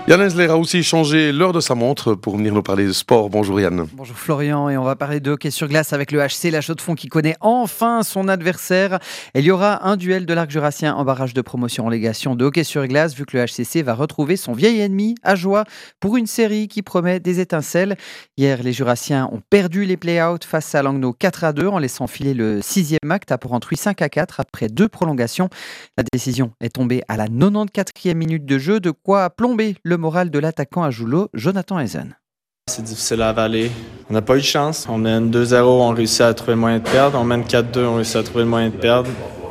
Yann Hensler a aussi changé l'heure de sa montre pour venir nous parler de sport. Bonjour Yann. Bonjour Florian, et on va parler de hockey sur glace avec le HC, la Chaux-de-Fonds qui connaît enfin son adversaire. Il y aura un duel de l'Arc jurassien en barrage de promotion en légation de hockey sur glace, vu que le HCC va retrouver son vieil ennemi à Joie pour une série qui promet des étincelles. Hier, les jurassiens ont perdu les play-outs face à Langnau 4-2 en laissant filer le 6e acte à Porrentruy 5-4 après 2 prolongations. La décision est tombée à la 94e minute de jeu, de quoi plomber le moral de l'attaquant à Joulot, Jonathan Eisen. C'est difficile à avaler. On n'a pas eu de chance. On mène 2-0, on réussit à trouver le moyen de perdre. On mène 4-2, on réussit à trouver le moyen de perdre.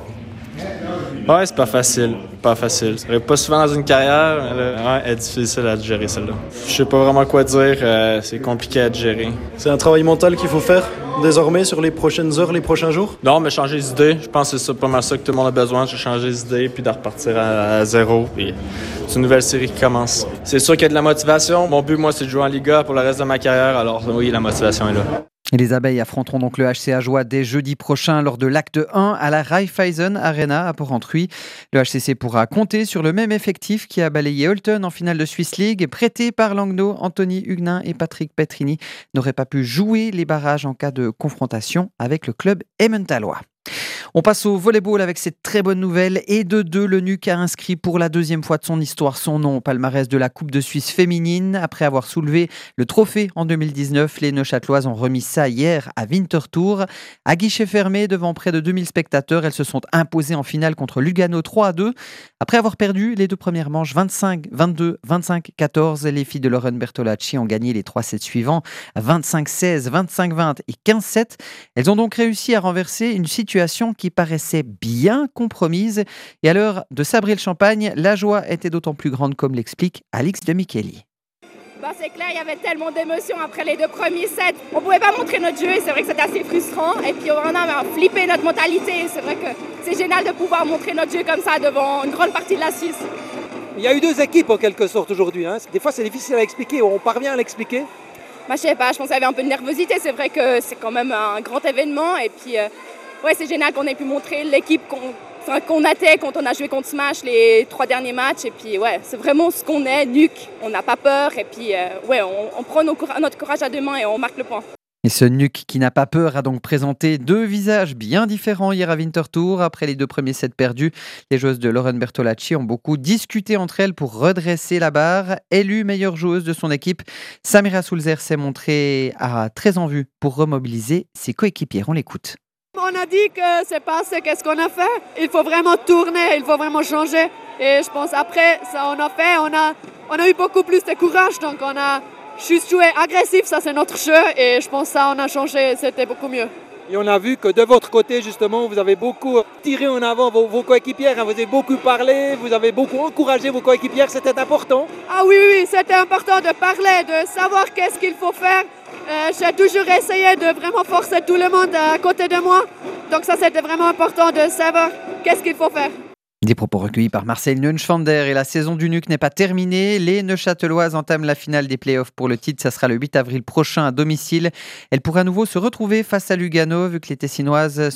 Ouais, c'est pas facile. Pas facile. Ça arrive pas souvent dans une carrière, mais là, ouais, c'est difficile à gérer celle-là. Je sais pas vraiment quoi dire. C'est compliqué à gérer. C'est un travail mental qu'il faut faire désormais sur les prochaines heures, les prochains jours? Non, mais changer les idées. Je pense que c'est pas mal ça que tout le monde a besoin. De changer les idées puis de repartir à zéro. Puis c'est une nouvelle série qui commence. C'est sûr qu'il y a de la motivation. Mon but, moi, c'est de jouer en Liga pour le reste de ma carrière. Alors oui, la motivation est là. Et les abeilles affronteront donc le HC à Joie dès jeudi prochain lors de l'acte 1 à la Raiffeisen Arena à Porrentruy. Le HCC pourra compter sur le même effectif qui a balayé Holton en finale de Swiss League. Prêté par Langnau, Anthony Huguenin et Patrick Petrini n'auraient pas pu jouer les barrages en cas de confrontation avec le club emmentallois. On passe au volleyball avec cette très bonne nouvelle. Et de 2, le NUC a inscrit pour la 2e fois de son histoire son nom au palmarès de la Coupe de Suisse féminine. Après avoir soulevé le trophée en 2019, les Neuchâteloises ont remis ça hier à Winterthur. À guichet fermé, devant près de 2000 spectateurs, elles se sont imposées en finale contre Lugano 3-2. Après avoir perdu les 2 premières manches 25-22, 25-14, les filles de Lauren Bertolacci ont gagné les 3 sets suivants 25-16, 25-20 et 15-7. Elles ont donc réussi à renverser une situation qui paraissait bien compromise. Et à l'heure de sabrer le champagne, la joie était d'autant plus grande, comme l'explique Alix de Micheli. C'est clair, il y avait tellement d'émotions après les 2 premiers sets. On ne pouvait pas montrer notre jeu et c'est vrai que c'était assez frustrant. Et puis on a flippé notre mentalité. C'est vrai que c'est génial de pouvoir montrer notre jeu comme ça devant une grande partie de la Suisse. Il y a eu 2 équipes en quelque sorte aujourd'hui. Des fois c'est difficile à expliquer, on parvient à l'expliquer. Je sais pas, je pense qu'il y avait un peu de nervosité. C'est vrai que c'est quand même un grand événement. Et puis ouais, c'est génial qu'on ait pu montrer l'équipe qu'on était quand on a joué contre Smash les 3 derniers matchs. Et puis ouais, c'est vraiment ce qu'on est, NUC. On n'a pas peur et puis ouais, on prend notre courage à 2 mains et on marque le point. Et ce NUC qui n'a pas peur a donc présenté 2 visages bien différents hier à Winterthur. Après les 2 premiers sets perdus, les joueuses de Lauren Bertolacci ont beaucoup discuté entre elles pour redresser la barre. Élue meilleure joueuse de son équipe, Samira Sulzer s'est montrée très en vue pour remobiliser ses coéquipières. On l'écoute. On a dit que c'est pas assez qu'est-ce qu'on a fait. Il faut vraiment tourner, il faut vraiment changer. Et je pense après, ça on a fait, on a eu beaucoup plus de courage. Donc on a juste joué agressif, ça c'est notre jeu. Et je pense que ça on a changé, c'était beaucoup mieux. Et on a vu que de votre côté justement, vous avez beaucoup tiré en avant vos coéquipières. Vous avez beaucoup parlé, vous avez beaucoup encouragé vos coéquipières, c'était important. Ah oui, c'était important de parler, de savoir qu'est-ce qu'il faut faire. J'ai toujours essayé de vraiment forcer tout le monde à côté de moi. Donc ça, c'était vraiment important de savoir qu'est-ce qu'il faut faire. Des propos recueillis par Marcel Neunschwander et la saison du NUC n'est pas terminée. Les Neuchâteloises entament la finale des playoffs pour le titre. Ça sera le 8 avril prochain à domicile. Elles pourraient à nouveau se retrouver face à Lugano vu que les Tessinoises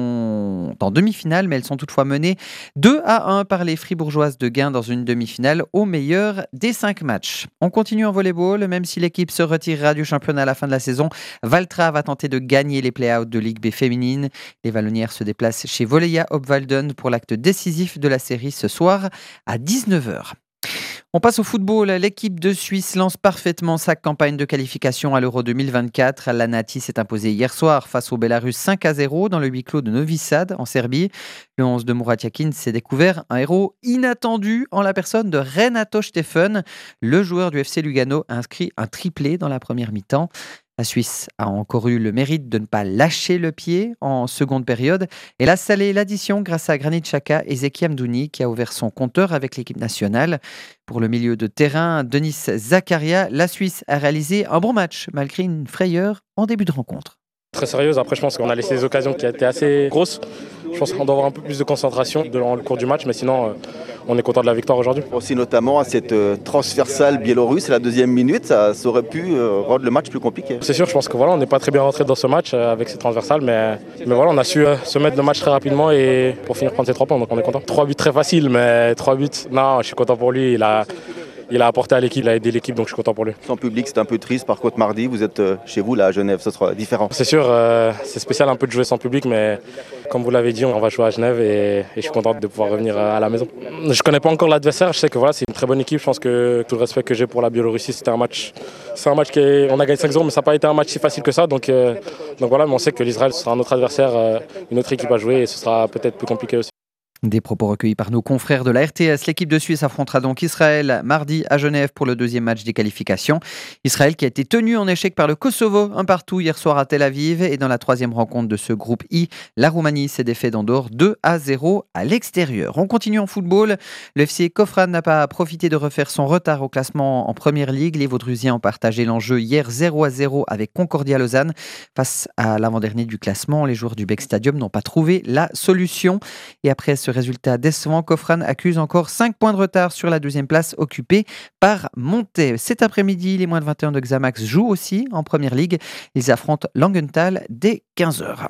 sont en demi-finale, mais elles sont toutefois menées 2-1 par les Fribourgeoises de Gain dans une demi-finale au meilleur des 5 matchs. On continue en volleyball, même si l'équipe se retirera du championnat à la fin de la saison. Valtra va tenter de gagner les play-outs de Ligue B féminine. Les Vallonnières se déplacent chez Voleia Obwalden pour l'acte décisif de la série ce soir à 19h. On passe au football. L'équipe de Suisse lance parfaitement sa campagne de qualification à l'Euro 2024. La Nati s'est imposée hier soir face au Bélarus 5-0 dans le huis clos de Novi Sad en Serbie. Le 11 de Murat Yakin s'est découvert un héros inattendu en la personne de Renato Steffen. Le joueur du FC Lugano a inscrit un triplé dans la première mi-temps. La Suisse a encore eu le mérite de ne pas lâcher le pied en seconde période. Elle a salé l'addition grâce à Granit Xhaka et Zeki Amdouni qui a ouvert son compteur avec l'équipe nationale. Pour le milieu de terrain, Denis Zakaria, la Suisse a réalisé un bon match malgré une frayeur en début de rencontre. Très sérieuse, après je pense qu'on a laissé des occasions qui étaient assez grosses. Je pense qu'on doit avoir un peu plus de concentration dans le cours du match, mais sinon on est content de la victoire aujourd'hui. Aussi notamment à cette transversale biélorusse à la 2e minute, ça aurait pu rendre le match plus compliqué. C'est sûr, je pense que voilà, on n'est pas très bien rentré dans ce match avec ces transversales, mais voilà, on a su se mettre le match très rapidement et pour finir prendre ces 3 points, donc on est content. 3 buts très faciles, mais 3 buts, non, je suis content pour lui, il a apporté à l'équipe, il a aidé l'équipe, donc je suis content pour lui. Sans public, c'est un peu triste. Par contre, mardi, vous êtes chez vous, là, à Genève, ce sera différent. C'est sûr, c'est spécial un peu de jouer sans public, mais comme vous l'avez dit, on va jouer à Genève et je suis content de pouvoir revenir à la maison. Je ne connais pas encore l'adversaire, je sais que voilà, c'est une très bonne équipe. Je pense que tout le respect que j'ai pour la Biélorussie, c'est un match on a gagné 5-0, mais ça n'a pas été un match si facile que ça. Donc voilà, mais on sait que l'Israël sera un autre adversaire, une autre équipe à jouer et ce sera peut-être plus compliqué aussi. Des propos recueillis par nos confrères de la RTS. L'équipe de Suisse affrontera donc Israël mardi à Genève pour le deuxième match des qualifications. Israël qui a été tenu en échec par le Kosovo, 1-1 hier soir à Tel Aviv. Et dans la troisième rencontre de ce groupe I, la Roumanie s'est défait d'Andorre 2-0 à l'extérieur. On continue en football. Le FC Kofran n'a pas profité de refaire son retard au classement en Première Ligue. Les Vaudrusiens ont partagé l'enjeu hier 0-0 avec Concordia Lausanne. Face à l'avant-dernier du classement, les joueurs du Beck Stadium n'ont pas trouvé la solution. Et après ce résultat décevant, Kofran accuse encore 5 points de retard sur la deuxième place occupée par Montet. Cet après-midi, les moins de 21 de Xamax jouent aussi en Première Ligue. Ils affrontent Langenthal dès 15h.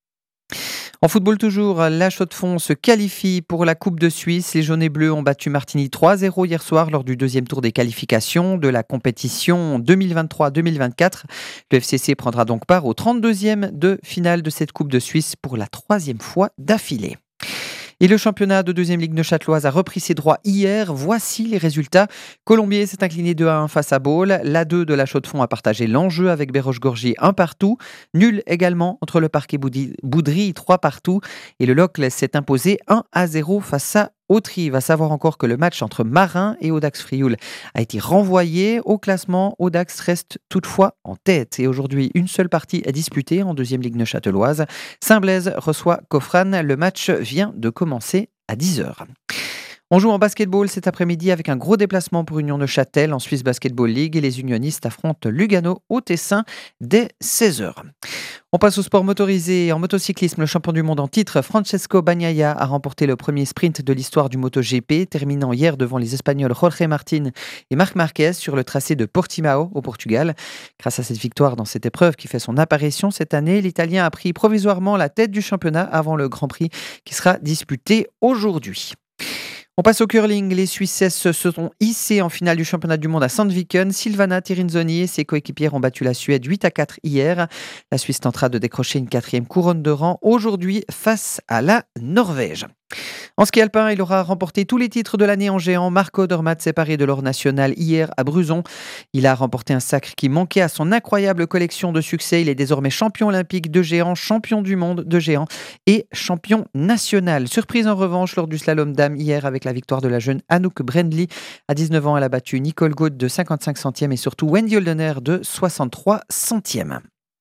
En football toujours, la Chaux-de-Fonds se qualifie pour la Coupe de Suisse. Les jaunes et bleus ont battu Martigny 3-0 hier soir lors du deuxième tour des qualifications de la compétition 2023-2024. Le FCC prendra donc part au 32e de finale de cette Coupe de Suisse pour la 3e fois d'affilée. Et le championnat de deuxième ligue neuchâteloise a repris ses droits hier. Voici les résultats. Colombier s'est incliné 2-1 face à Baule. L'A2 de la Chaux-de-Fonds a partagé l'enjeu avec Béroche-Gorgier 1-1. Nul également entre le Parc et Boudry 3-3. Et le Locle s'est imposé 1-0 face à Autry. Va savoir encore que le match entre Marin et Audax Frioul a été renvoyé au classement. Audax reste toutefois en tête. Et aujourd'hui, une seule partie est disputée en deuxième ligue neuchâteloise. Saint-Blaise reçoit Kofran. Le match vient de commencer à 10h. On joue en basketball cet après-midi avec un gros déplacement pour Union Neuchâtel en Swiss Basketball League et les unionistes affrontent Lugano au Tessin dès 16h. On passe au sport motorisé. En motocyclisme, le champion du monde en titre, Francesco Bagnaia, a remporté le premier sprint de l'histoire du MotoGP, terminant hier devant les Espagnols Jorge Martin et Marc Marquez sur le tracé de Portimao au Portugal. Grâce à cette victoire dans cette épreuve qui fait son apparition cette année, l'Italien a pris provisoirement la tête du championnat avant le Grand Prix qui sera disputé aujourd'hui. On passe au curling. Les Suissesses se sont hissées en finale du championnat du monde à Sandviken. Silvana Tirinzoni et ses coéquipières ont battu la Suède 8-4 hier. La Suisse tentera de décrocher une 4e couronne de rang aujourd'hui face à la Norvège. En ski alpin, il aura remporté tous les titres de l'année en géant. Marco Odermatt s'est paré de l'or national hier à Bruzon. Il a remporté un sacre qui manquait à son incroyable collection de succès. Il est désormais champion olympique de géant, champion du monde de géant et champion national. Surprise en revanche lors du slalom dame hier avec la victoire de la jeune Anouk Brendley. À 19 ans, elle a battu Nicole Gaude de 55 centièmes et surtout Wendy Holdener de 63 centièmes.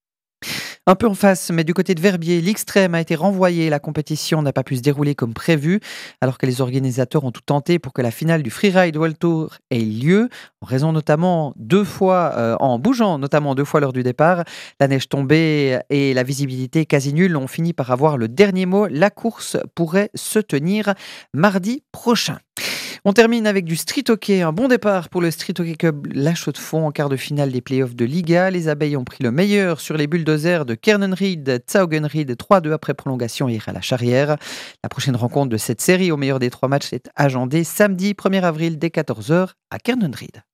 Un peu en face, mais du côté de Verbier, l'Extrême a été renvoyé. La compétition n'a pas pu se dérouler comme prévu, alors que les organisateurs ont tout tenté pour que la finale du Freeride World Tour ait lieu, en raison notamment en bougeant notamment 2 fois l'heure du départ. La neige tombée et la visibilité quasi nulle ont fini par avoir le dernier mot. La course pourrait se tenir mardi prochain. On termine avec du street hockey. Un bon départ pour le Street Hockey Club La Chaux-de-Fonds en quart de finale des playoffs de Liga. Les Abeilles ont pris le meilleur sur les bulldozers de Kernenried, Tsaugenried 3-2 après prolongation hier à la Charrière. La prochaine rencontre de cette série au meilleur des 3 matchs est agendée samedi 1er avril dès 14h à Kernenried.